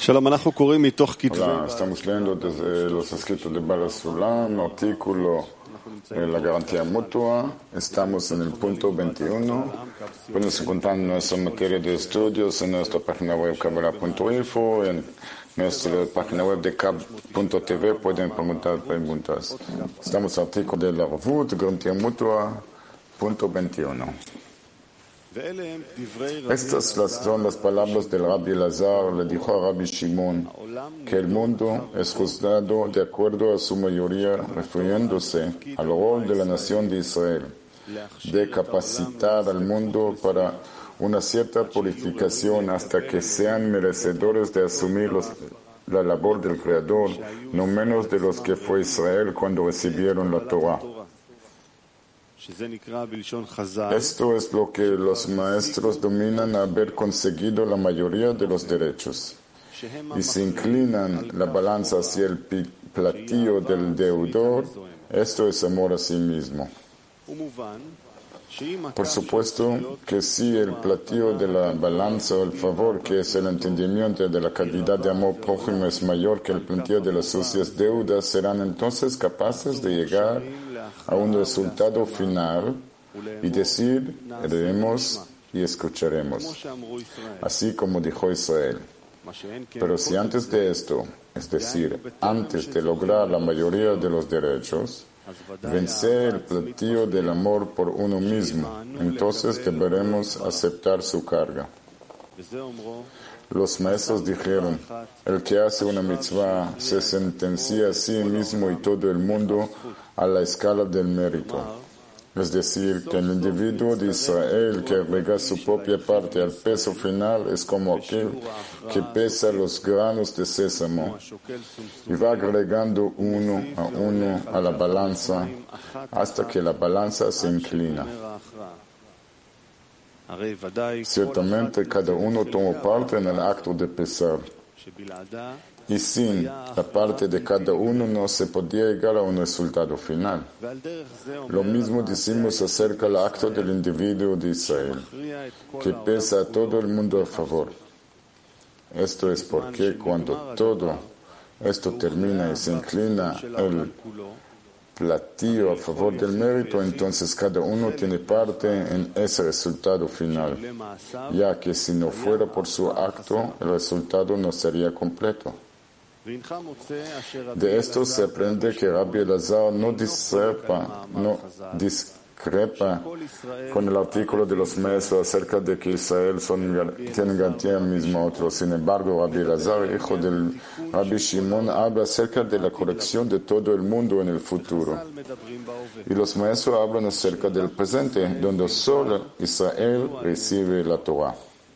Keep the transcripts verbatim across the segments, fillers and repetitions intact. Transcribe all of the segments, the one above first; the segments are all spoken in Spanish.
Hola, estamos leyendo desde los escritos de Baal HaSulam, artículo eh, La garantía mutua. Estamos en el punto veintiuno. Podemos encontrar nuestra materia de estudios en nuestra página web kabbalah punto info, en nuestra página web de cab punto t v pueden preguntar preguntas. Estamos en el artículo de la Arvut, garantía mutua, punto veintiuno. Estas son las palabras del Rabbi Elazar. Le dijo a Rabbi Shimon que el mundo es juzgado de acuerdo a su mayoría, refiriéndose al rol de la nación de Israel, de capacitar al mundo para una cierta purificación hasta que sean merecedores de asumir los, la labor del Creador, no menos de los que fue Israel cuando recibieron la Torah. Esto es lo que los maestros dominan haber conseguido la mayoría de los derechos. Y si inclinan la balanza hacia el platillo del deudor, esto es amor a sí mismo. Por supuesto que si el platillo de la balanza o el favor, que es el entendimiento de la calidad de amor prójimo, es mayor que el platillo de las sucias deudas, serán entonces capaces de llegar a un resultado final y decir, veremos y escucharemos, así como dijo Israel. Pero si antes de esto, es decir, antes de lograr la mayoría de los derechos, vencer el platillo del amor por uno mismo, entonces deberemos aceptar su carga. Los maestros dijeron, el que hace una mitzvah se sentencia a sí mismo y todo el mundo a la escala del mérito. Es decir, que el individuo de Israel que agrega su propia parte al peso final es como aquel que pesa los granos de sésamo y va agregando uno a uno a la balanza hasta que la balanza se inclina. Ciertamente cada uno toma parte en el acto de pesar, y sin la parte de cada uno no se podía llegar a un resultado final. Lo mismo decimos acerca del acto del individuo de Israel, que pesa a todo el mundo a favor. Esto es porque cuando todo esto termina y se inclina el platillo a favor del mérito, entonces cada uno tiene parte en ese resultado final, ya que si no fuera por su acto, el resultado no sería completo. De esto se aprende que Rabbi Elazar no discrepa, no discrepa con el artículo de los maestros acerca de que Israel son, tienen garantía mismo a otros. Sin embargo, Rabbi Elazar, hijo del Rabbi Shimon, habla acerca de la corrección de todo el mundo en el futuro. Y los maestros hablan acerca del presente, donde solo Israel recibe la Torah.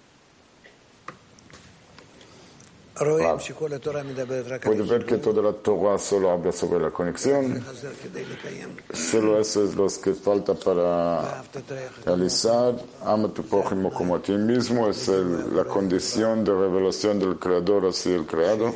Claro. Puede ver que toda la Torah solo habla sobre la conexión. Solo eso es lo que falta para realizar. Ama a tu prójimo como a ti mismo. Es el, la condición de revelación del Creador hacia el Creado.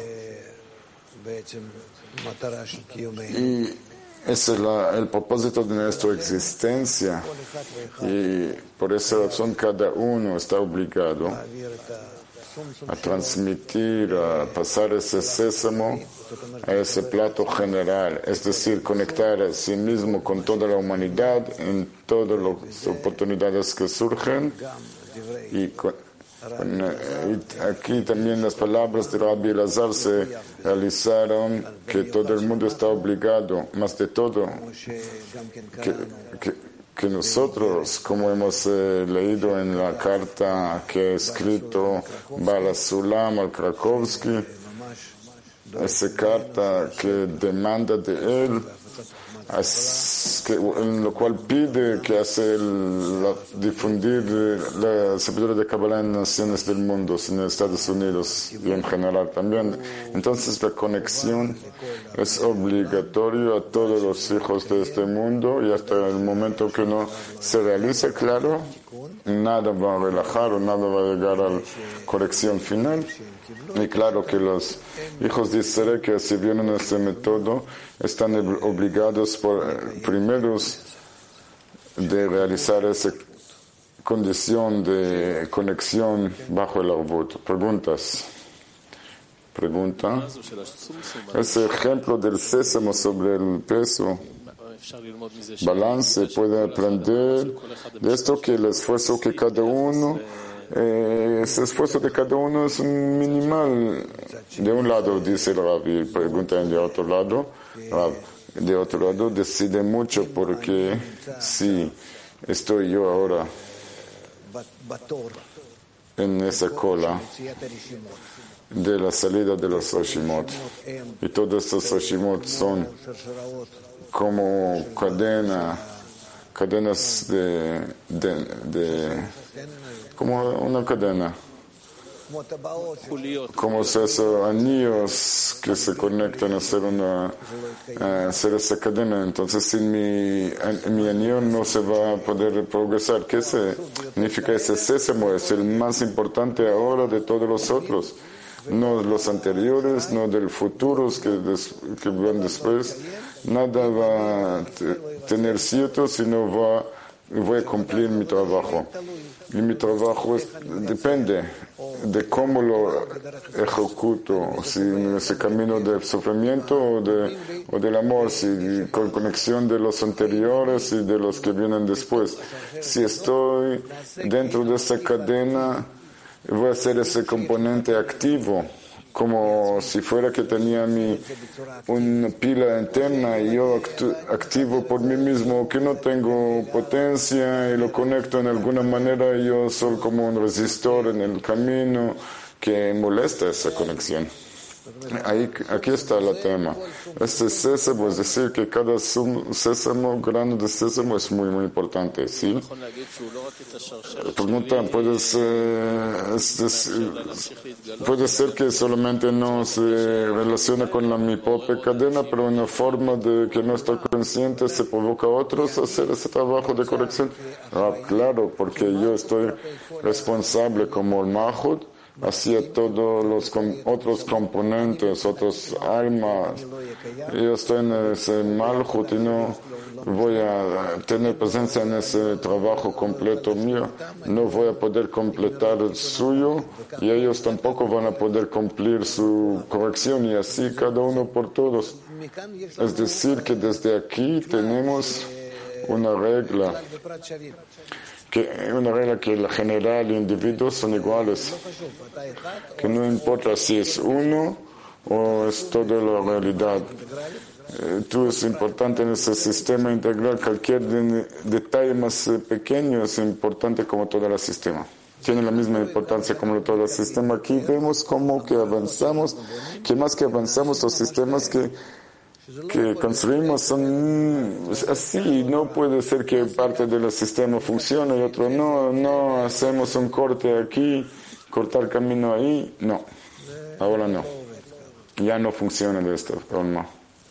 Y ese es la, el propósito de nuestra existencia. Y por esa razón cada uno está obligado a transmitir, a pasar ese sésamo a ese plato general, es decir, conectar a sí mismo con toda la humanidad en todas las oportunidades que surgen. Y, con, y aquí también las palabras de Rabbi Elazar se realizaron, que todo el mundo está obligado, más de todo, que, que que nosotros, como hemos eh, leído en la carta que ha escrito Baal HaSulam al Krakowski, esa carta que demanda de él, que, en lo cual pide que hace el, la, difundir la sabiduría de Kabbalah en naciones del mundo, en Estados Unidos y en general también. Entonces la conexión es obligatoria a todos los hijos de este mundo, y hasta el momento que no se realice, claro, nada va a relajar o nada va a llegar a la corrección final. Y claro que los hijos de Israel que recibieron este método están obligados por primeros de realizar esa condición de conexión bajo el Arvut. Preguntas. Pregunta. Ese ejemplo del sésamo sobre el peso, balance, puede aprender de esto que el esfuerzo que cada uno, eh, ese esfuerzo de cada uno es un minimal. De un lado dice el Rabbi, pregunta de otro lado, Rab, de otro lado decide mucho porque si estoy yo ahora en esa cola de la salida de los Oshimot, y todos estos Oshimot son como cadena, cadenas de, de, de como una cadena, como esos anillos que se conectan a hacer una, a hacer esa cadena. Entonces, sin mi, mi anillo no se va a poder progresar. ¿Qué significa ese sésamo? Es el más importante ahora de todos los otros. No los anteriores, no del futuro que, des, que van después. Nada va a tener cierto, sino va, voy a cumplir mi trabajo. Y mi trabajo es, depende de cómo lo ejecuto, si en ese camino del sufrimiento o, de, o del amor, si con conexión de los anteriores y de los que vienen después. Si estoy dentro de esa cadena, voy a ser ese componente activo, como si fuera que tenía mi, una pila interna y yo actu, activo por mí mismo, que no tengo potencia y lo conecto en alguna manera, yo soy como un resistor en el camino que molesta esa conexión. Ahí, aquí está el tema. Este sésamo, es decir, que cada sésamo, grano de sésamo es muy, muy importante, ¿sí? Pregunta, ¿puede ser, es, puede ser que solamente no se relaciona con la, mi propia cadena, pero en una forma de que no estar consciente se provoca a otros a hacer ese trabajo de corrección? Ah, claro, porque yo estoy responsable como el Mahut, hacia todos los com- otros componentes, otros almas. Yo estoy en ese Malhut y no voy a tener presencia en ese trabajo completo mío. No voy a poder completar el suyo y ellos tampoco van a poder cumplir su corrección y así cada uno por todos. Es decir, que desde aquí tenemos una regla. Que una regla que la general y el individuo son iguales, que no importa si es uno o es toda la realidad. Eh, tú es importante en ese sistema integral, cualquier de, detalle más eh, pequeño es importante como todo el sistema. Tiene la misma importancia como todo el sistema. Aquí vemos cómo que avanzamos, que más que avanzamos los sistemas que que construimos son así, no puede ser que parte del sistema funcione y otro no, no hacemos un corte aquí, cortar camino ahí, no, ahora no, ya no funciona de esta forma.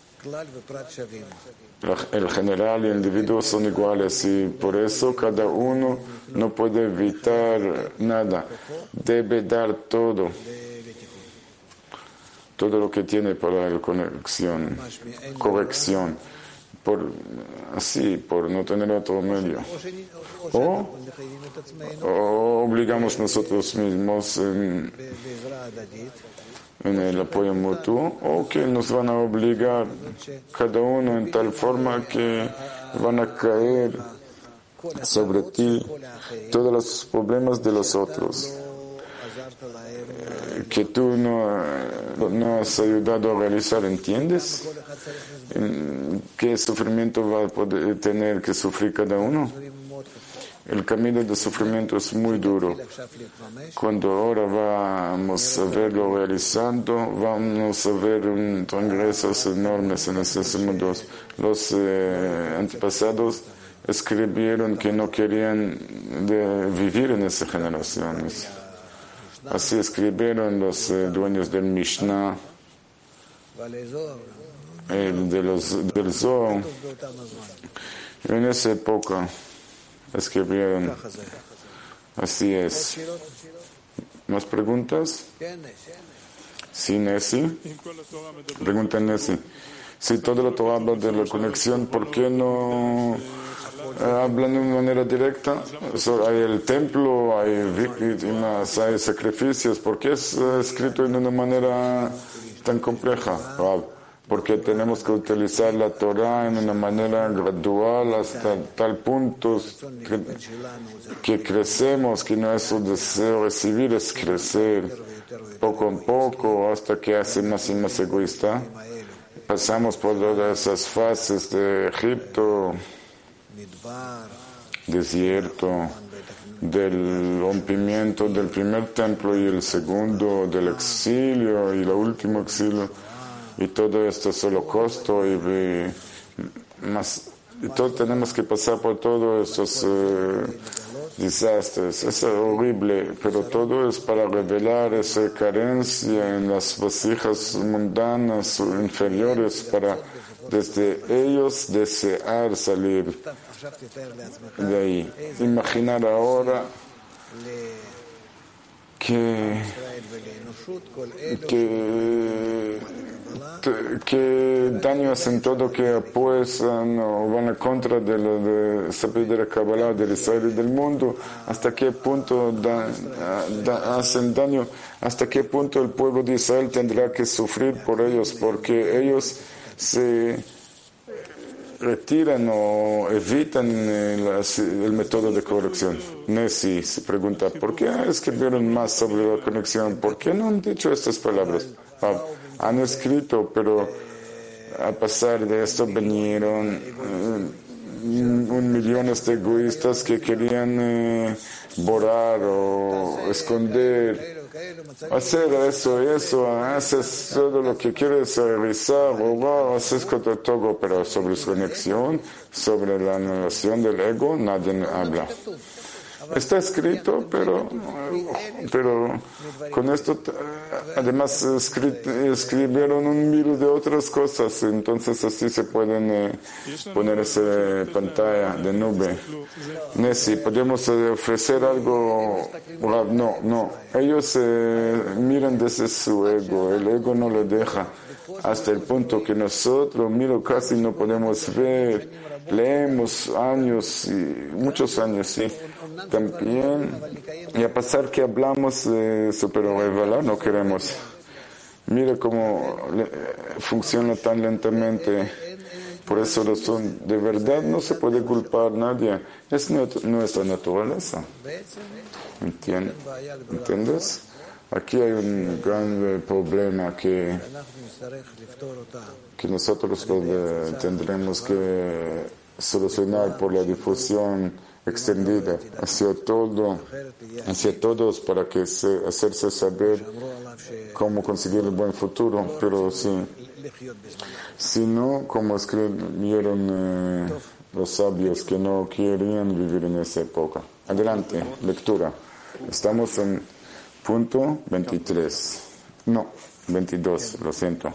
El general y el individuo son iguales y por eso cada uno no puede evitar nada, debe dar todo. Todo lo que tiene para la conexión, corrección, por, así, por no tener otro medio. O, o obligamos nosotros mismos en, en el apoyo mutuo, o que nos van a obligar cada uno en tal forma que van a caer sobre ti todos los problemas de los otros, que tú no, no has ayudado a realizar, ¿entiendes? ¿Qué sufrimiento va a poder tener que sufrir cada uno? El camino de sufrimiento es muy duro. Cuando ahora vamos a verlo realizando, vamos a ver un progresos enormes en esos mundos. Los eh, antepasados escribieron que no querían de vivir en esas generaciones. Así escribieron los eh, dueños del Mishnah, el de los, del Zohar. En esa época escribieron, así es. ¿Más preguntas? Sí, Nessi. Pregunta Nessi. Si todo lo Torah habla de la conexión, ¿por qué no eh, hablan de una manera directa. So, hay el templo, hay víctimas, hay sacrificios. ¿Por qué es eh, escrito de una manera tan compleja? Rab? Porque tenemos que utilizar la Torah en una manera gradual hasta tal punto que, que crecemos, que no es un deseo recibir, es crecer poco a poco hasta que hace más y más egoísta. Pasamos por todas esas fases de Egipto, desierto, del rompimiento del primer templo y el segundo, del exilio y el último exilio. Y todo esto es holocausto y, y más y todo, tenemos que pasar por todos estos eh, desastres. Es horrible, pero todo es para revelar esa carencia en las vasijas mundanas o inferiores, para desde ellos desear salir de ahí. Imaginar ahora que que, que daño hacen todo, que apuestan o van en contra de lo de saber de la Kabbalah, del Israel y del mundo. ¿Hasta qué punto da, da, hacen daño? ¿Hasta qué punto el pueblo de Israel tendrá que sufrir por ellos? Porque ellos se retiran o evitan el, el método de corrección. Nessie se pregunta, ¿por qué escribieron más sobre la corrección? ¿Por qué no han dicho estas palabras? Ah, han escrito, pero a pasar de esto vinieron eh, un millones de egoístas que querían eh, borrar o esconder. Hacer eso, eso, haces todo lo que quieres realizar, robar, haces todo, pero sobre su conexión, sobre la anulación del ego, nadie habla. Está escrito, pero, pero con esto además escribieron un mil de otras cosas, entonces así se pueden eh, poner esa pantalla de nube. Nessie, ¿podemos ofrecer algo? No, no. Ellos eh, miran desde su ego, el ego no le deja, hasta el punto que nosotros, miro, casi no podemos ver, leemos años, y muchos años, sí. También, y a pesar que hablamos de eso, pero revelar no queremos. Mira cómo le, funciona tan lentamente. Por eso razón, de verdad no se puede culpar a nadie. Es nuestra naturaleza. ¿Entiendes? ¿Entiendes? Aquí hay un gran problema que, que nosotros eh, tendremos que solucionar por la difusión extendida hacia todo, hacia todos, para que se, hacerse saber cómo conseguir el buen futuro. Pero si, si no, como escribieron eh, los sabios que no querían vivir en esa época. Adelante, lectura. Estamos en punto veintitrés. No, veintidós, lo siento.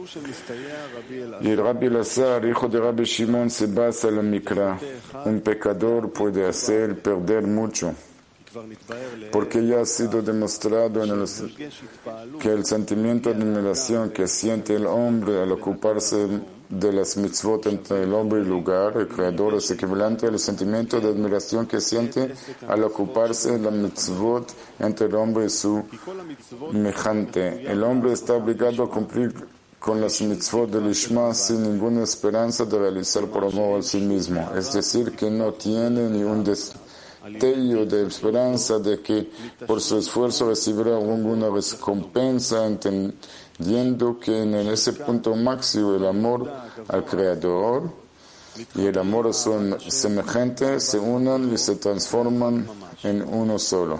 Y el Rabbi Elazar, hijo de Rabbi Shimon, se basa en la Mikra. Un pecador puede hacer perder mucho, porque ya ha sido demostrado en el, que el sentimiento de admiración que siente el hombre al ocuparse de las mitzvot entre el hombre y el lugar, el creador, es equivalente al sentimiento de admiración que siente al ocuparse de la mitzvot entre el hombre y su semejante. El hombre está obligado a cumplir con las mitzvot del Ishma sin ninguna esperanza de realizar por amor a sí mismo, es decir, que no tiene ni un destello de esperanza de que por su esfuerzo recibirá alguna recompensa, entendiendo que en ese punto máximo el amor al Creador y el amor a su semejante se unan y se transforman en uno solo.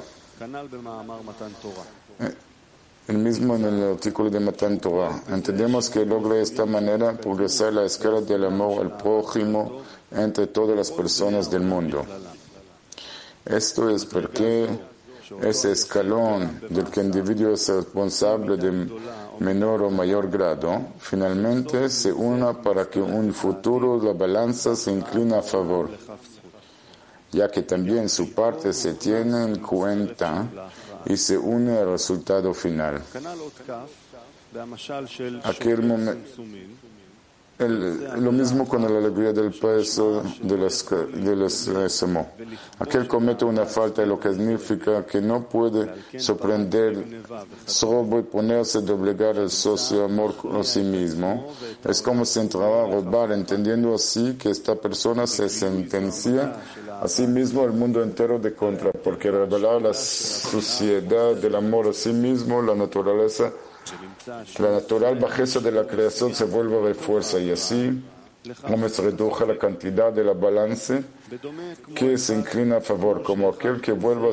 El mismo en el artículo de Matan Torah. Entendemos que logra de esta manera progresar la escala del amor al prójimo entre todas las personas del mundo. Esto es porque ese escalón del que el individuo es responsable de menor o mayor grado, finalmente se una para que en un futuro la balanza se inclina a favor, ya que también su parte se tiene en cuenta y se une al resultado final. Aquel momento, El, lo mismo con la alegría del peso de las, de las Semó. Aquel comete una falta de lo que significa que no puede sorprender solo y ponerse de obligar el socio amor a sí mismo. Es como si entrara a robar, entendiendo así que esta persona se sentencia a sí mismo al mundo entero de contra, porque revelar la suciedad del amor a sí mismo, la naturaleza La natural bajeza de la creación se vuelve de fuerza y así, como se reduce la cantidad de la balance que se inclina a favor, como aquel que vuelve a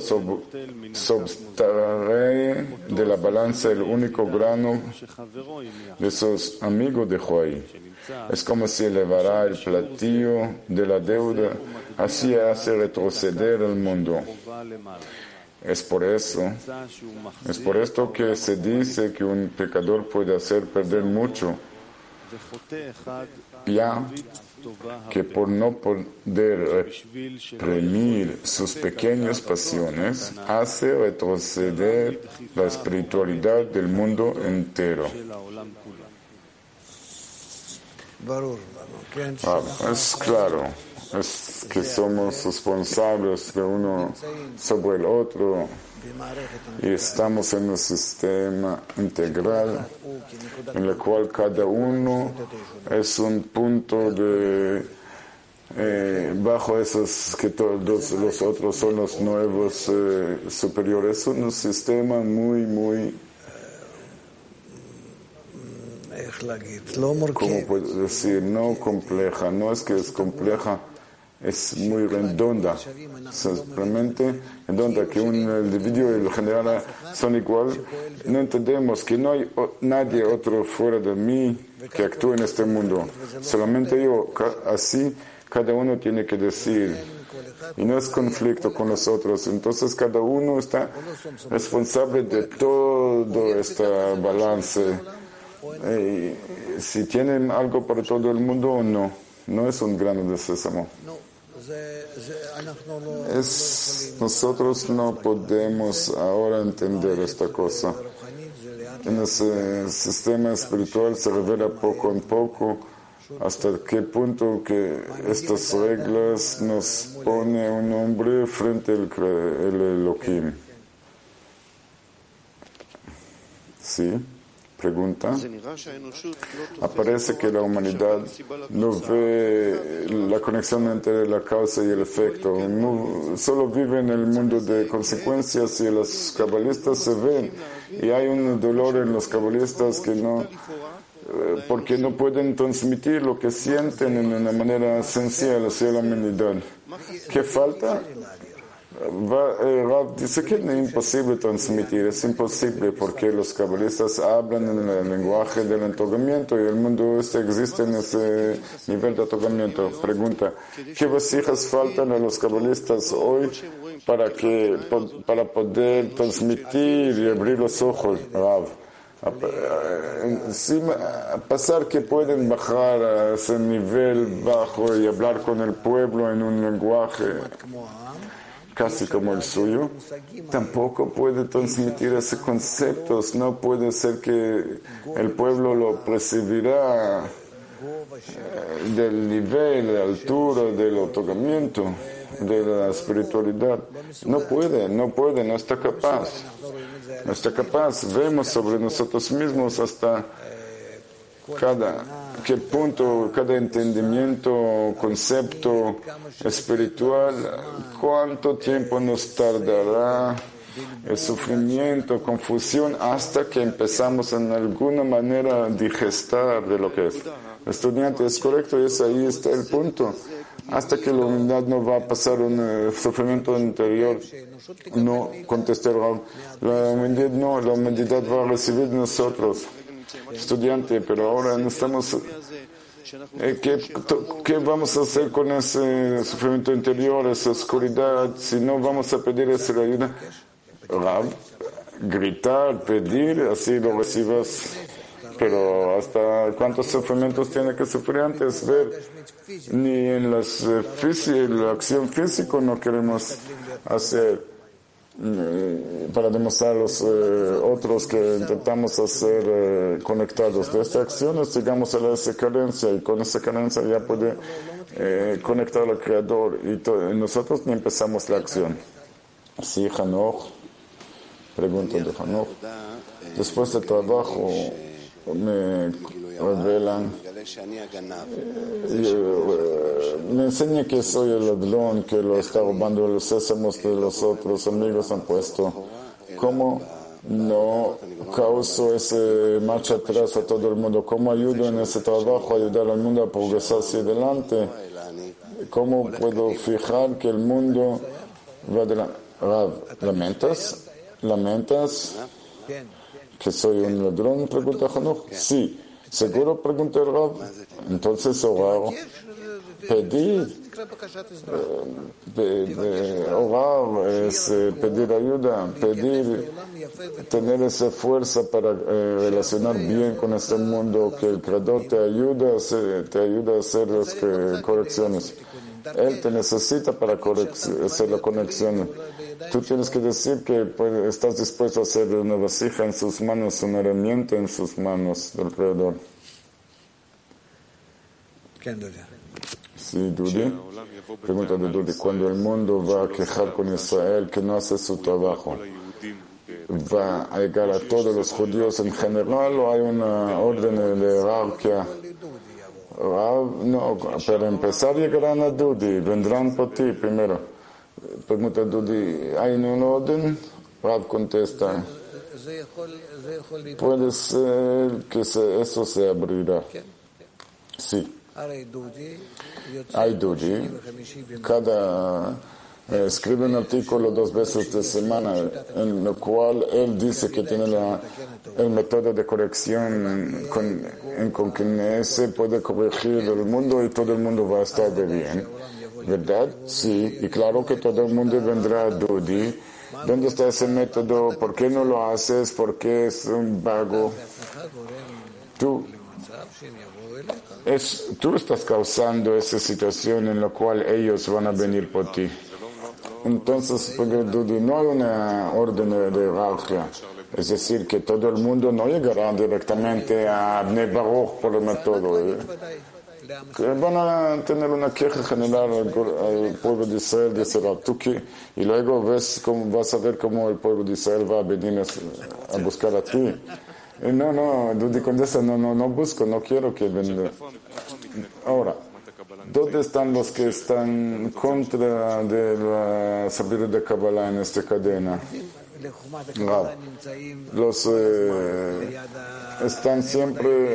subtraer de la balanza el único grano de sus amigos dejó ahí. Es como si elevara el platillo de la deuda, así hace retroceder el mundo. Es por eso, es por esto que se dice que un pecador puede hacer perder mucho, ya que por no poder reprimir sus pequeñas pasiones, hace retroceder la espiritualidad del mundo entero. Ah, es claro. Es que somos responsables de uno sobre el otro y estamos en un sistema integral en el cual cada uno es un punto de eh, bajo esos que todos los otros son los nuevos eh, superiores. Es un sistema muy muy ¿cómo puedo decir? No compleja, no es que es compleja, es muy redonda, simplemente redonda, que un individuo y el general son igual. No entendemos que no hay nadie otro fuera de mí que actúe en este mundo, solamente yo. Así cada uno tiene que decir, y no es conflicto con los otros. Entonces cada uno está responsable de todo este balance. Eh, si tienen algo para todo el mundo o no, no es un grano de sésamo. Es, nosotros no podemos ahora entender esta cosa. En ese sistema espiritual se revela poco a poco hasta qué punto que estas reglas nos pone un hombre frente al el Elohim. ¿Sí? Pregunta. Aparece que la humanidad no ve la conexión entre la causa y el efecto, no, solo vive en el mundo de consecuencias y los cabalistas se ven. Y hay un dolor en los cabalistas que no, eh, porque no pueden transmitir lo que sienten en una manera sencilla hacia la humanidad. ¿Qué falta? Va, eh, Rav dice que es imposible transmitir, es imposible porque los cabalistas hablan en el lenguaje del otorgamiento y el mundo este existe en ese nivel de otorgamiento. Pregunta, ¿qué vasijas faltan a los cabalistas hoy para, que, para poder transmitir y abrir los ojos, Rav? Encima, a pasar que pueden bajar a ese nivel bajo y hablar con el pueblo en un lenguaje casi como el suyo, tampoco puede transmitir esos conceptos. No puede ser que el pueblo lo percibirá eh, del nivel, de altura, del otorgamiento, de la espiritualidad. No puede, no puede, no está capaz. No está capaz. Vemos sobre nosotros mismos hasta cada qué punto, cada entendimiento, concepto espiritual, cuánto tiempo nos tardará el sufrimiento, confusión, hasta que empezamos en alguna manera a digestar de lo que es. Estudiante, es correcto, y es ahí está el punto. Hasta que la humanidad no va a pasar un uh, sufrimiento interior, no contesté, la humanidad no, la humanidad va a recibir de nosotros. Estudiante, pero ahora no estamos. Eh, ¿qué, ¿Qué vamos a hacer con ese sufrimiento interior, esa oscuridad, si no vamos a pedir esa ayuda? Rab, gritar, pedir, así lo recibas. Pero hasta cuántos sufrimientos tiene que sufrir antes, ver. Ni en las, eh, física, la acción física no queremos hacer. para demostrar a los eh, otros que intentamos hacer eh, conectados de estas acciones, llegamos a esa carencia y con esa carencia ya puede eh, conectar al Creador y, to- y nosotros ni empezamos la acción. Sí, Hanoch, pregunta de Hanoch. Después del trabajo me revelan, eh, me enseña que soy el ladrón que lo está robando los sésamos de los otros amigos han puesto. ¿Cómo no causo ese marcha atrás a todo el mundo? ¿Cómo ayudo en ese trabajo a ayudar al mundo a progresar hacia adelante? ¿Cómo puedo fijar que el mundo va adelante? Rav, ¿lamentas? ¿Lamentas que soy un ladrón? Pregunta Hanoch. Sí. ¿Seguro? Pregunta el Rav. Entonces orar, pedir, eh, orar es eh, pedir ayuda, pedir, tener esa fuerza para eh, relacionar bien con este mundo, que el Creador te ayuda a hacer, te ayuda a hacer las que- correcciones. Él te necesita para correc- hacer la conexión. Tú tienes que decir que pues, estás dispuesto a hacer una vasija en sus manos, una herramienta en sus manos del Creador. Sí, Dudi. Pregunta de Dudi. Cuando el mundo va a quejar con Israel que no hace su trabajo, ¿va a llegar a todos los judíos en general o hay una orden de jerarquía? Ah, no, para empezar llegarán a Dudi, vendrán por ti primero. Pregunta Dudi, ¿hay un orden? Rav contesta, puede ser que se, eso se abrirá. Sí. Hay Dudi, cada eh, escribe un artículo dos veces de semana en el cual él dice que tiene la, el método de corrección con, en, con que ese puede corregir el mundo y todo el mundo va a estar de bien. ¿Verdad? Sí, y claro que todo el mundo vendrá a Dudi. ¿Dónde está ese método? ¿Por qué no lo haces? ¿Por qué es un vago? Tú, es, tú estás causando esa situación en la cual ellos van a venir por ti. Entonces, Dudi, no hay una orden de jerarquía. Es decir, que todo el mundo no llegará directamente a Bnei Baruch por el método. ¿eh? Que van a tener una queja general al, al pueblo de Israel, dice Ratuki, y luego ves cómo, vas a ver cómo el pueblo de Israel va a venir a, a buscar a ti. Y no, no, Dudi contesta, no, no, no busco, no quiero que venga. Ahora, ¿dónde están los que están contra de la sabiduría de Kabbalah en esta cadena? No. Los eh, están siempre,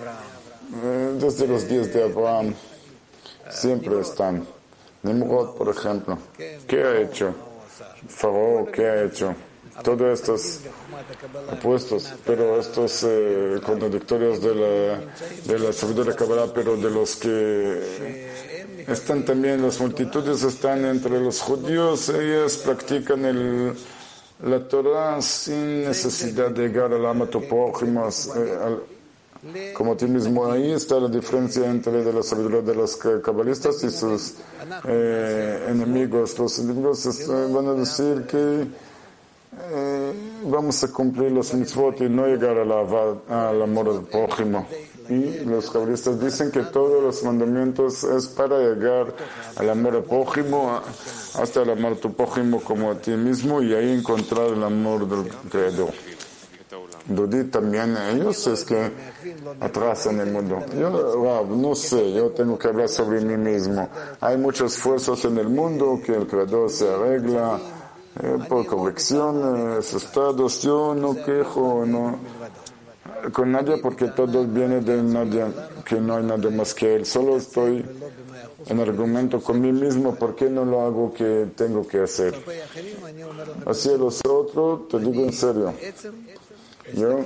eh, desde los días de Abraham, siempre están. Nimrod, por ejemplo, ¿qué ha hecho? Faraón, ¿qué ha hecho? Todos estos opuestos, pero estos eh, contradictorios de la, de la sabiduría de Kabbalah, pero de los que están también, las multitudes están entre los judíos, ellos practican el, la Torah sin necesidad de llegar al amato prójimo, eh, al, como ti mismo. Ahí está la diferencia entre de la sabiduría de los cabalistas y sus eh, enemigos. Los enemigos eh, van a decir que Eh, vamos a cumplir los mitzvot y no llegar a la, al amor del prójimo. Y los cabalistas dicen que todos los mandamientos es para llegar al amor al prójimo, hasta el amor a tu prójimo como a ti mismo, y ahí encontrar el amor del Creador. Dudi, también ellos es que atrasan el mundo. Yo wow, no sé, yo tengo que hablar sobre mí mismo. Hay muchos esfuerzos en el mundo que el Creador se arregla Eh, por correcciones, estados. Yo no quejo no, con nadie porque todo viene de nadie, que no hay nada más que él. Solo estoy en argumento con mí mismo, ¿por qué no lo hago que tengo que hacer? Hacia los otros, te digo en serio, yo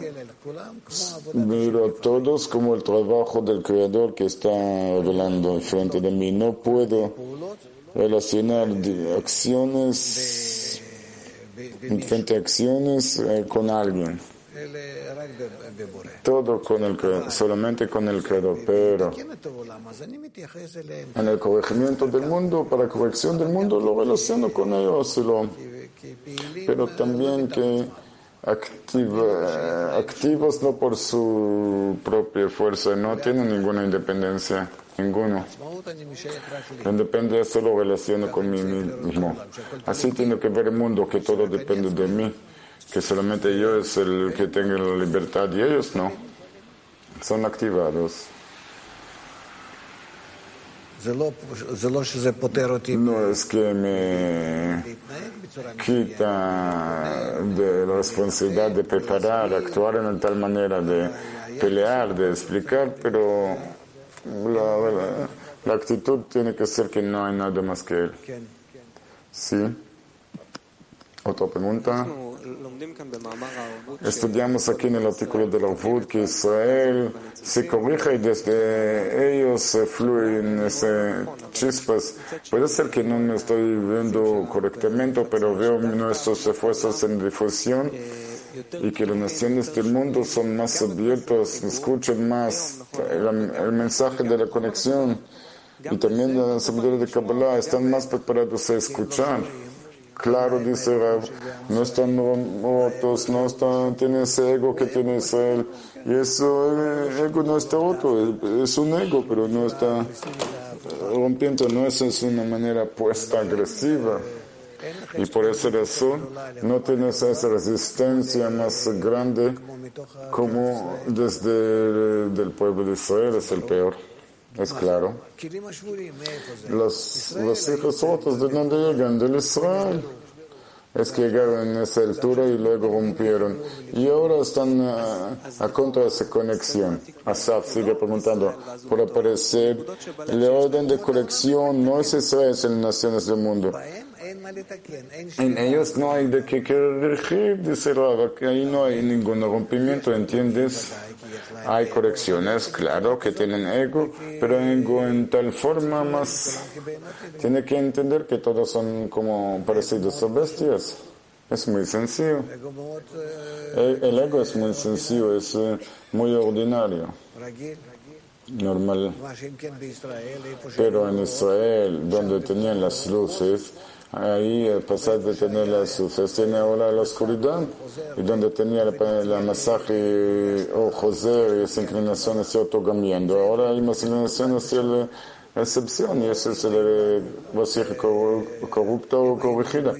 miro a todos como el trabajo del Creador que está hablando frente de mí. No puedo relacionar acciones frente a acciones eh, con alguien. todo con el, solamente con el Creador, pero en el corregimiento del mundo, para corrección del mundo, lo relaciono con ellos, lo, pero también que activa, activos no por su propia fuerza, no tienen ninguna independencia, ninguno. La independencia solo relaciono con mí mismo. Así tiene que ver el mundo, que todo depende de mí, que solamente yo es el que tenga la libertad y ellos no. Son activados. No es que me quita de la responsabilidad de preparar, actuar en tal manera, de pelear, de explicar, pero la, la, la actitud tiene que ser que no hay nada más que él. ¿Sí? Otra pregunta. Estudiamos aquí en el artículo del Arvut que Israel se corrige y desde ellos fluyen esas chispas. Puede ser que no me estoy viendo correctamente, pero veo nuestros esfuerzos en difusión y que las naciones del mundo son más abiertas, escuchan más el, el mensaje de la conexión y también la sabiduría de Kabbalah, están más preparados a escuchar. Claro, dice Rav, no están rotos, no están, tienen ese ego que tiene Israel. Y eso, el ego no está roto, es un ego, pero no está rompiendo, no es, es una manera puesta agresiva. Y por esa razón no tienes esa resistencia más grande como desde el del pueblo de Israel, es el peor. Es claro. Los, los hijos rotos, ¿de dónde llegan? Del Israel. Es que llegaron en esa altura y luego rompieron. Y ahora están a, a contra de esa conexión. Asaf sigue preguntando, por aparecer, el orden de conexión no es Israel, es en las naciones del mundo. En ellos no hay de qué corregir, dice Rav, que ahí no hay ningún rompimiento, ¿entiendes? Hay correcciones, claro, que tienen ego, pero ego en tal forma más... Tiene que entender que todos son como parecidos a bestias. Es muy sencillo. El, el ego es muy sencillo, es uh, muy ordinario, normal. Pero en Israel, donde tenían las luces, ahí, a pesar de tener las luces, tiene ahora la oscuridad. Y donde tenía la, la masaje o José y esa inclinación hacia otro cambiando. Ahora hay más inclinación hacia la excepción, y ese es el vasija corrupta o corregida.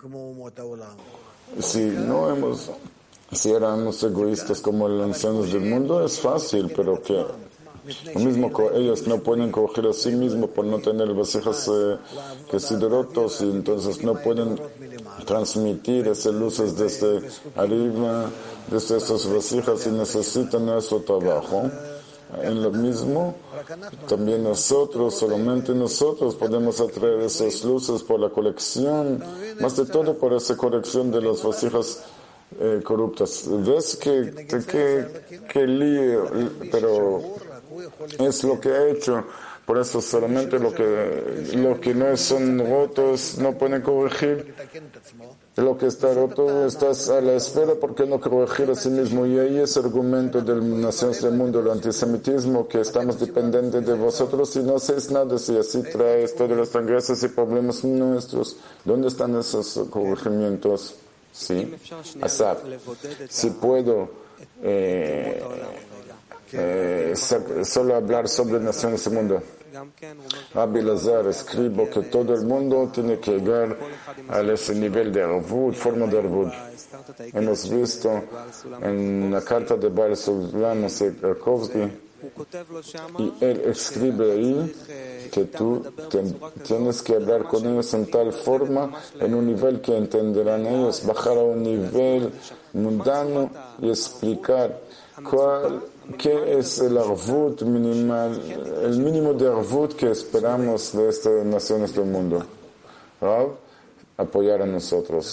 Si no hemos, si éramos egoístas como los ancianos del mundo, es fácil, pero que lo mismo ellos no pueden corregir a sí mismos por no tener vasijas eh, que sidrotos, y entonces no pueden transmitir esas luces desde arriba, desde esas vasijas, y necesitan nuestro trabajo. En lo mismo, también nosotros, solamente nosotros podemos atraer esas luces por la colección, más de todo por esa corrección de las vasijas eh, corruptas. ¿Ves que, que, que lío? Pero es lo que ha hecho. Por eso solamente lo que, lo que no son rotos no pueden corregir. Lo que está roto, estás a la espera porque no corregir a sí mismo. Y ahí es el argumento de las naciones del mundo, el antisemitismo, que estamos dependientes de vosotros y no hacéis nada, si así traes todas las transgresiones y problemas nuestros. ¿Dónde están esos corregimientos? Sí. Asaf, si puedo eh, eh, solo hablar sobre naciones del mundo. Rabbi Lazar escribo que todo el mundo tiene que llegar a ese nivel de Arvut, forma de Arvut. Hemos visto en la carta de Baal Sulam Sekarkovsky, y él escribe ahí que tú ten, tienes que hablar con ellos en tal forma, en un nivel que entenderán ellos, bajar a un nivel mundano y explicar cuál ¿qué es el arvut minimal, el mínimo de arvut que esperamos de estas naciones del mundo? Rav, apoyar a nosotros.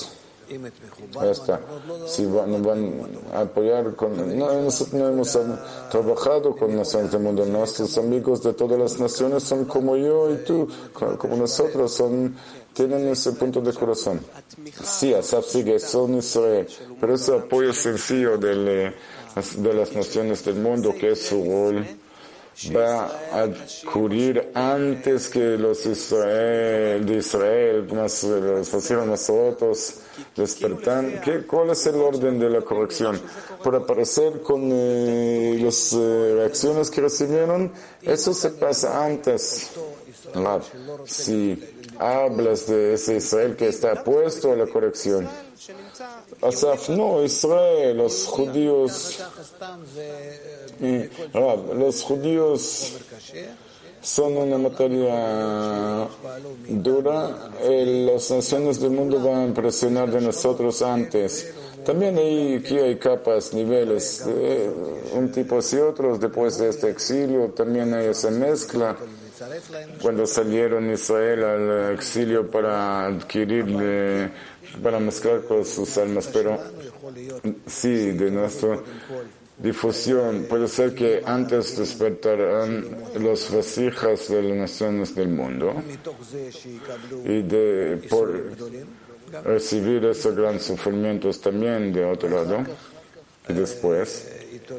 Ya está. Si van, nos van a apoyar con... No, nosotros no hemos trabajado con naciones del mundo. Nuestros amigos de todas las naciones son como yo y tú, como nosotros, son, tienen ese punto de corazón. Sí, Asaf sigue, son Israel, pero ese apoyo sencillo de, de las naciones del mundo, que es su rol, va a ocurrir antes que los Israel, de Israel, más, los Hasidim más otros despertan. ¿Qué, ¿Cuál es el orden de la corrección? Por aparecer con eh, las eh, reacciones que recibieron, eso se pasa antes. Rab, si hablas de ese Israel que está opuesto a la corrección, Asaf, no, Israel, los judíos, y, Rab, los judíos son una materia dura, eh, las naciones del mundo van a presionar de nosotros antes. También hay, aquí hay capas, niveles, eh, un tipo y otros después de este exilio, también hay esa mezcla. Cuando salieron Israel al exilio para adquirir, eh, para mezclar con sus almas, pero sí, de nuestra difusión, puede ser que antes despertarán los vasijas de las naciones del mundo y de, por recibir esos grandes sufrimientos también de otro lado, y después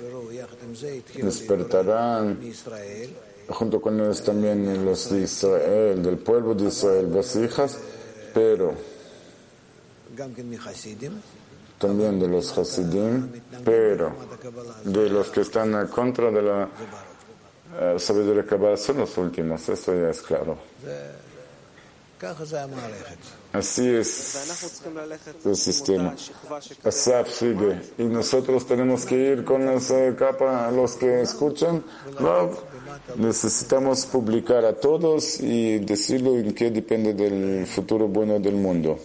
despertarán junto con ellos también los de Israel, del pueblo de Israel, vasijas, pero también de los Hasidim, pero de los que están en contra de la uh, sabiduría Kabbalah son los últimos, esto ya es claro. Así es el sistema. Asaf sigue. Y nosotros tenemos que ir con esa capa, los que escuchan. Rav, necesitamos publicar a todos y decirlo en qué depende del futuro bueno del mundo.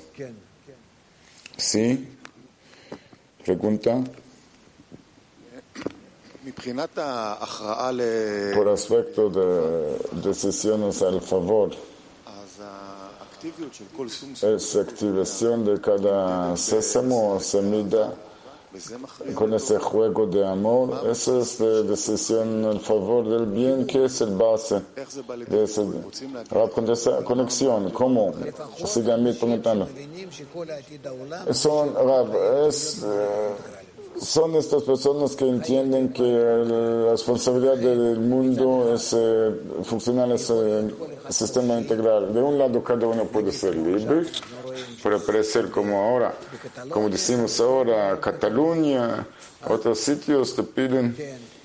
¿Sí? Pregunta. Por aspecto de decisiones al favor, es activación de cada sésamo o semilla con ese juego de amor. Eso es de decisión al favor del bien, que es el base de ese, con esa conexión. ¿Cómo? Sigue a mí preguntando. Son, es, son estas personas que entienden que la responsabilidad del mundo es eh, funcionar ese sistema integral. De un lado, cada uno puede ser libre, puede aparecer como ahora, como decimos ahora, Cataluña, otros sitios te piden,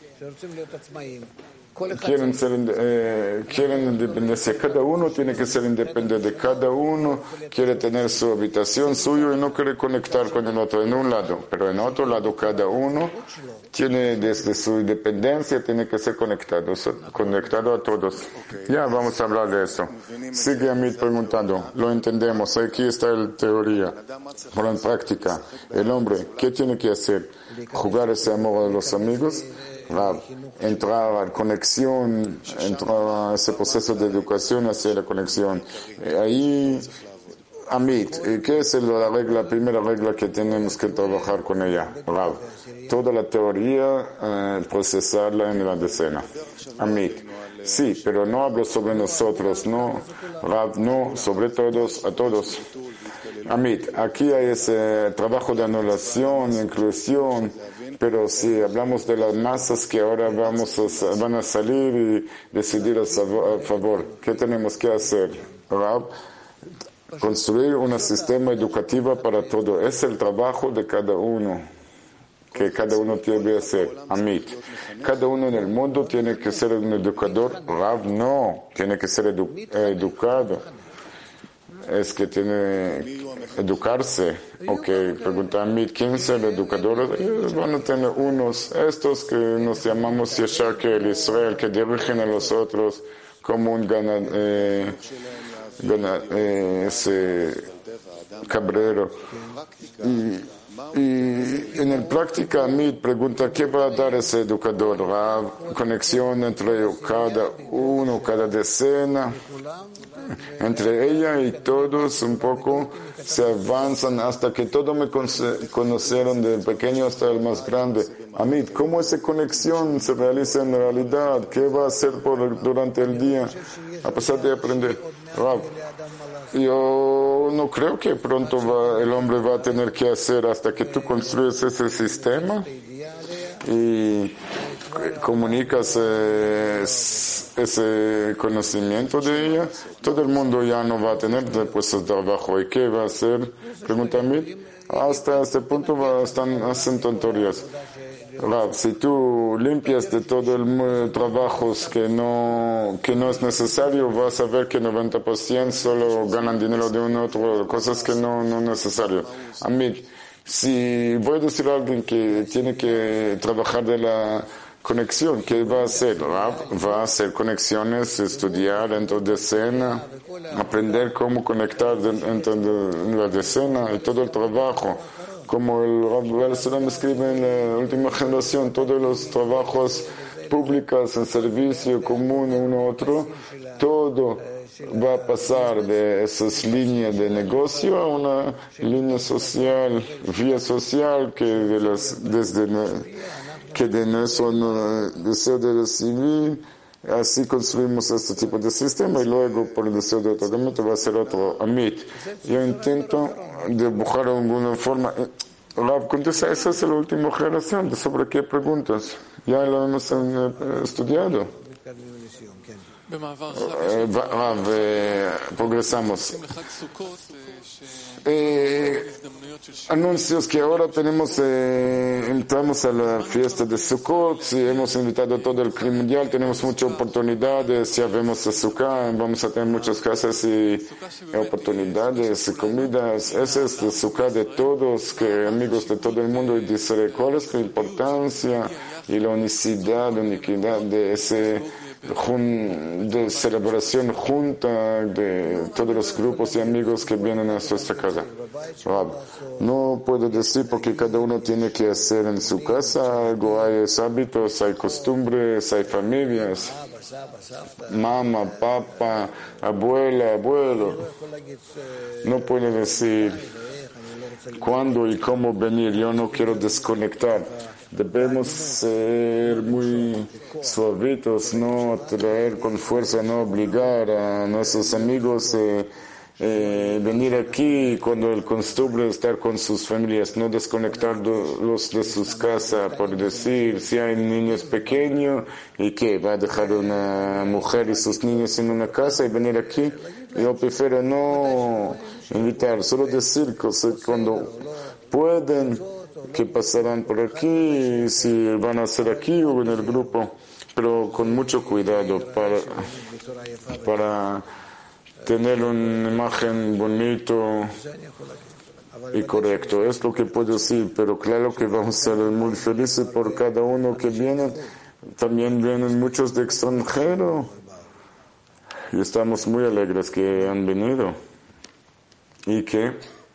quieren ser, eh, quieren independencia. Cada uno tiene que ser independiente. Cada uno quiere tener su habitación suyo y no quiere conectar con el otro en un lado. Pero en otro lado, cada uno tiene desde su independencia, tiene que ser conectado, conectado a todos. Ya vamos a hablar de eso. Sigue a mí preguntando. Lo entendemos. Aquí está la teoría. Pero en práctica, el hombre, ¿qué tiene que hacer? Jugar ese amor a los amigos. Entrar a la conexión, entrar a ese proceso de educación hacia la conexión. Ahí, Amit, ¿qué es la regla, la primera regla que tenemos que trabajar con ella? Rav, toda la teoría, eh, procesarla en la decena. Amit, sí, pero no hablo sobre nosotros, no, Rav, no, sobre todos, a todos. Amit, aquí hay ese trabajo de anulación, inclusión, pero si hablamos de las masas que ahora vamos a, van a salir y decidir a favor, ¿qué tenemos que hacer? Rav, construir un sistema educativo para todo. Es el trabajo de cada uno, que cada uno tiene que hacer. Amit, cada uno en el mundo tiene que ser un educador. Rav, no, tiene que ser edu educado. Es que tiene que educarse. Ok, pregunta a mí, ¿quién son los educadores? Ellos van a tener unos, estos que nos llamamos Yashar, que el Israel, que dirigen a los otros como un gana, eh, gana, eh, ese cabrero. Y Y en el práctica, Amit pregunta, ¿qué va a dar ese educador? ¿La conexión entre cada uno, cada decena? Entre ella y todos un poco se avanzan hasta que todos me conocieron, del pequeño hasta el más grande. Amit, ¿cómo esa conexión se realiza en realidad? ¿Qué va a hacer por, durante el día a pesar de aprender? Rav, yo no creo que pronto va, el hombre va a tener que hacer hasta que tú construyes ese sistema y comunicas eh, ese conocimiento de ella. Todo el mundo ya no va a tener puestos de trabajo. ¿Y qué va a hacer? Pregunta a mí. Hasta este punto va, están, hacen tonterías. Rav, si tú limpias de todo el trabajos que no, que no es necesario, vas a ver que noventa por ciento solo ganan dinero de una u otra, cosas que no, no es necesario. A mí, si voy a decir a alguien que tiene que trabajar de la conexión, ¿qué va a hacer? Va a hacer conexiones, estudiar dentro de decena, aprender cómo conectar dentro de la decena y todo el trabajo. Como el Rav Salam escribe en la última generación, todos los trabajos públicos en servicio común uno a otro, todo va a pasar de esas líneas de negocio a una línea social, vía social que de las, desde que de nuestro deseo de recibir, así construimos este tipo de sistema y luego por el deseo de otorgamiento va a ser otro Amit. Yo intento dibujar de alguna forma. Rav, contesta, esa es la última generación. ¿Sobre qué preguntas? Ya lo hemos eh, estudiado. Eh, Rav, eh, progresamos. Eh, anuncios que ahora tenemos, eh, entramos a la fiesta de Sukkot, si hemos invitado a todo el clima mundial, tenemos muchas oportunidades, ya vemos a Sukkot, vamos a tener muchas casas y oportunidades y comidas. Ese es el Sukkot de todos, que amigos de todo el mundo, y dice cuál es la importancia y la unicidad, la unicidad de ese de celebración junta de todos los grupos y amigos que vienen a nuestra casa. No puedo decir porque cada uno tiene que hacer en su casa algo, hay hábitos, hay costumbres, hay familias, mamá, papá, abuela, abuelo. No puedo decir cuándo y cómo venir, yo no quiero desconectar. Debemos ser muy suavitos, no atraer con fuerza, no obligar a nuestros amigos eh, eh, venir aquí cuando el costumbre es estar con sus familias, no desconectarlos de sus casas, por decir, si hay niños pequeños y que va a dejar una mujer y sus niños en una casa y venir aquí, yo prefiero no invitar, solo decir cosas cuando pueden, que pasarán por aquí, si van a hacer aquí o en el grupo, pero con mucho cuidado para, para tener una imagen bonito y correcto. Es lo que puedo decir, pero claro que vamos a ser muy felices por cada uno que viene. También vienen muchos de extranjero y estamos muy alegres que han venido. ¿Y qué?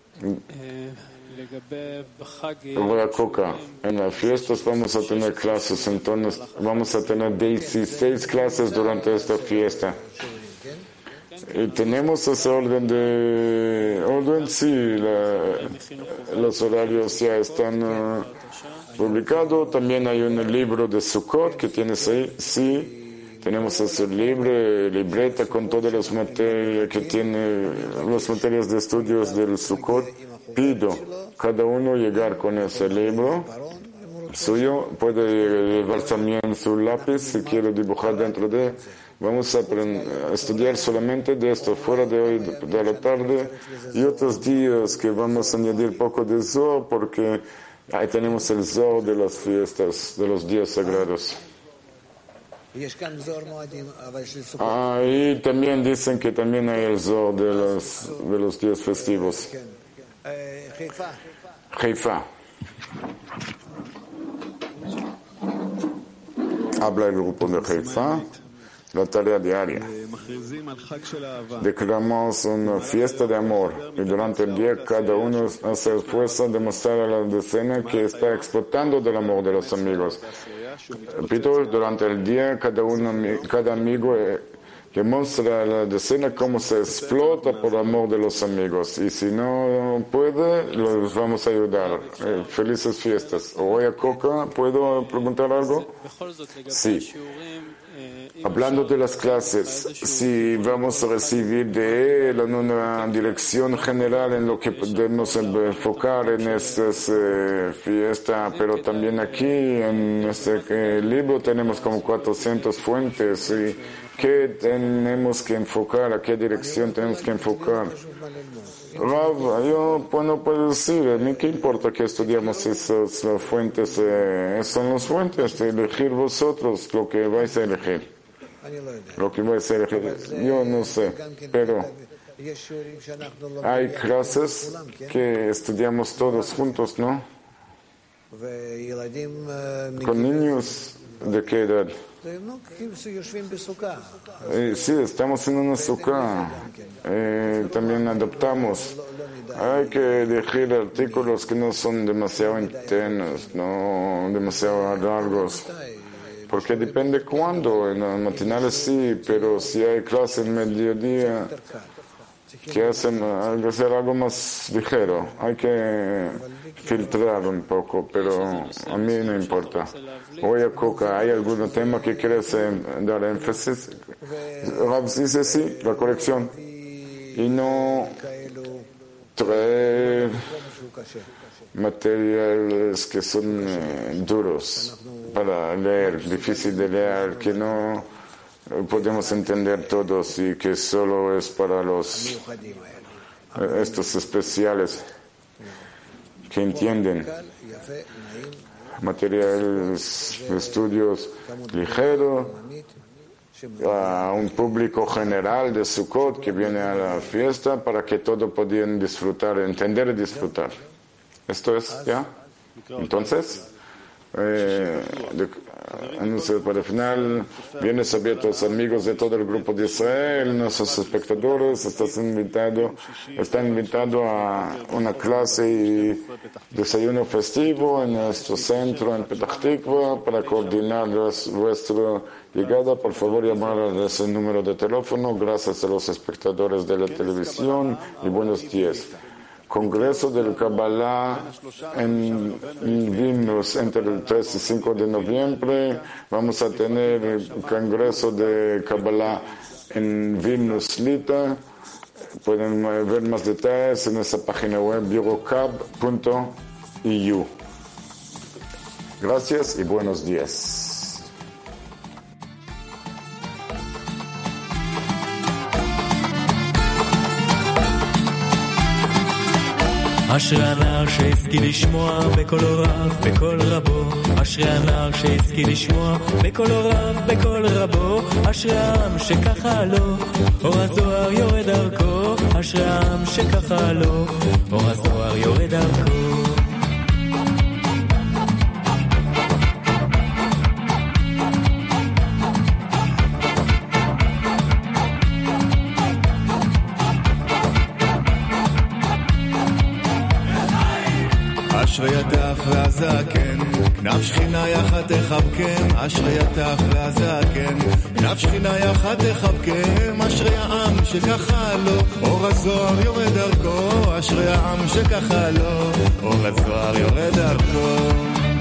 Ahora Coca, en las fiestas vamos a tener clases, entonces vamos a tener dieciséis clases durante esta fiesta. Y tenemos ese orden de orden, sí, la, los horarios ya están uh, publicados. También hay un libro de Sukkot que tienes ahí, sí. Tenemos ese libro, libreta con todas las materias que tiene, las materias de estudios del Sukkot. Pido cada uno llegar con ese libro suyo, puede llevar también su lápiz si quiere dibujar dentro de. Vamos a, a estudiar solamente de esto fuera de hoy, de, de la tarde, y otros días que vamos a añadir poco de Zohar porque ahí tenemos el Zohar de las fiestas, de los días sagrados. Ahí también dicen que también hay el Zohar de los, de los días festivos. Haifa. Habla el grupo de Haifa. la tarea diaria. Declaramos una fiesta de amor y durante el día cada uno hace esfuerzo de mostrar a la decena que está explotando del amor de los amigos. Repito, durante el día cada uno, cada amigo que muestra a la decena cómo se explota por amor de los amigos. Y si no puede, los vamos a ayudar. Eh, felices fiestas. Hoy a Coca, ¿puedo preguntar algo? Sí. Hablando de las clases, si vamos a recibir de él en una dirección general en lo que podemos enfocar en esta eh, fiesta, pero también aquí en este eh, libro tenemos como cuatrocientas fuentes. Y ¿qué tenemos que enfocar? ¿A qué dirección tenemos que enfocar? Rav, yo pues, no puedo decir, a mí qué importa que estudiamos esas fuentes, eh, son las fuentes, de elegir vosotros lo que vais a elegir. Lo que vais a elegir, yo no sé, pero hay clases que estudiamos todos juntos, ¿no? Con niños, ¿de qué edad? Eh, sí, estamos en una sukkah. Eh, también adoptamos. Hay que elegir artículos que no son demasiado internos, no demasiado largos. Porque depende cuándo. En las matinales sí, pero si hay clase en mediodía, que hacen hacer algo más ligero. Hay que filtrar un poco, pero a mí no importa. Voy a Coca, ¿hay algún tema que quieres eh, dar énfasis? Rav dice sí, la corrección. Y no traer materiales que son eh, duros para leer, difícil de leer, que no podemos entender todos y que solo es para los eh, estos especiales que entienden. Materiales de estudios ligeros a un público general de Sukkot que viene a la fiesta para que todos puedan disfrutar, entender y disfrutar. Esto es, ¿ya? Entonces, eh, de, anuncio para el final, vienes abiertos amigos de todo el grupo de Israel, nuestros espectadores, estás invitado, están invitados a una clase y desayuno festivo en nuestro centro en Petah Tikva para coordinar vuestra llegada. Por favor, llamar a ese número de teléfono. Gracias a los espectadores de la televisión y buenos días. Congreso del Kabbalah en Vilnius entre el tres y cinco de noviembre. Vamos a tener el Congreso de Kabbalah en Vilnius, Lita. Pueden ver más detalles en esa página web birokab punto e u. Gracias y buenos días. אשרי הנער שהשכיל לשמוע בקול רב, בקול רבו. אשרי הנער שהשכיל לשמוע בקול רב, בקול רבו. אשרי העם שככה לו, אור הזוהר יורד דרכו. אשרי העם שככה לו, אור הזוהר יורד דרכו. אשרי הטף והזקן, כנף שכינה יחד תחבקם. אשרי הטף והזקן, כנף שכינה יחד תחבקם. אשרי העם שככה לו, אור הזוהר יורד דרכו. אשרי העם שככה לו, אור הזוהר יורד דרכו.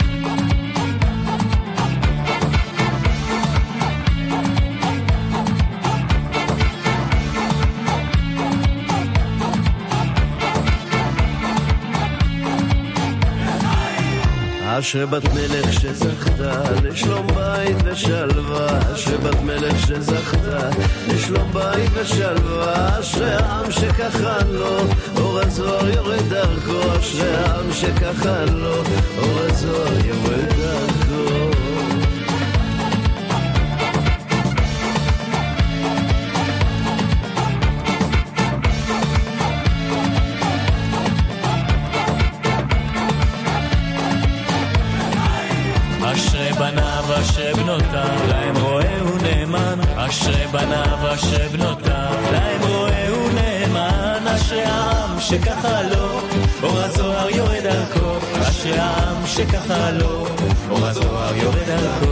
אשרי בת מלך שזכתה לשלום בית ושלווה. אשרי בת מלך שזכתה לשלום בית ושלווה. אשרי העם שככה לו, אור הזוהר יורד דרכו. אשרי העם שככה לו, אור הזוהר יורד דרכו. אשרי בניו אשרי בנותיו, להם רועה הוא נאמן. אשרי בניו, אשרי בנותיו, להם רואה ונאמן, אשרי העם שככה לו, אור הזוהר יורד דרכו, אשרי העם שככה לו, אור הזוהר יורד דרכו.